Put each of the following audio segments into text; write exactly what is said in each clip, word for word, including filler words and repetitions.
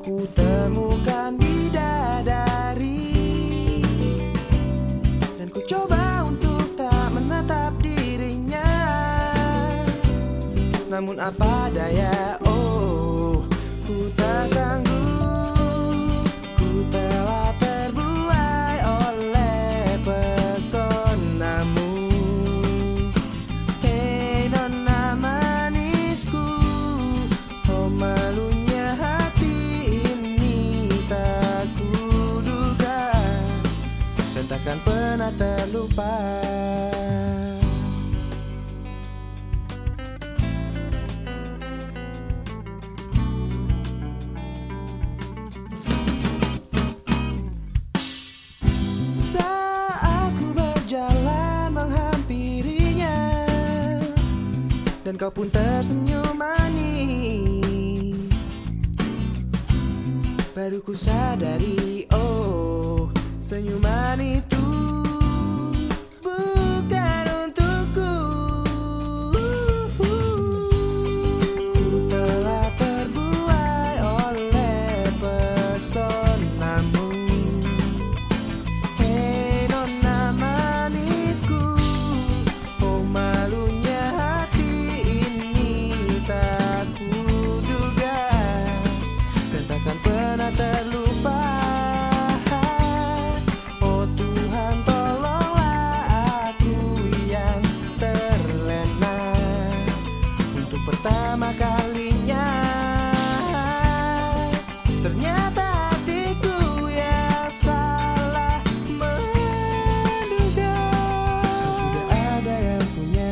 ku temukan bidadari, dan ku coba untuk tak menatap dirinya. Namun apa daya, oh, ku tak sanggup. Ku telah terbuai oleh pesonamu. Hei nona manisku, oh malunya hati ini tak kuduga, dan takkan pernah terlupa. Saat ku berjalan menghampirinya, dan kau pun tersenyum manis, baru ku sadari, oh, senyuman itu bukan untukku. Ku telah terbuai oleh pesonamu. Hei nona manisku, oh malunya hati ini tak kuduga, dan takkan pernah terlupa. Oh Tuhan, tolonglah aku yang terlena untuk pertama kalinya. Ternyata hatiku yang salah menduga, kau sudah ada yang punya.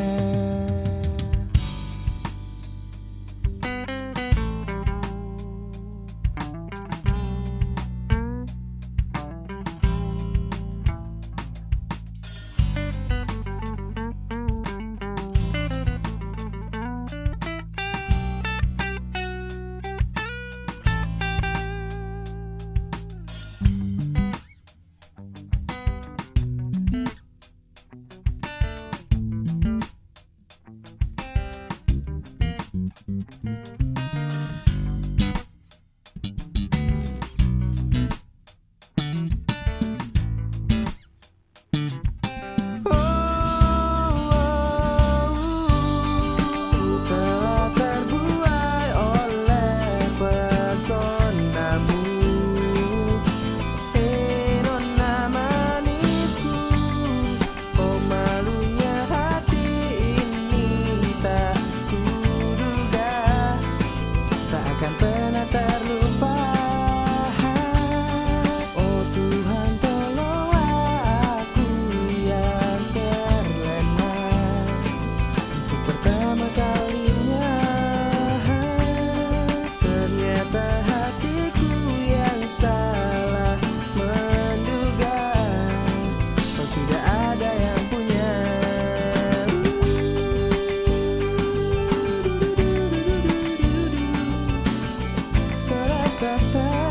Ta-ta-ta.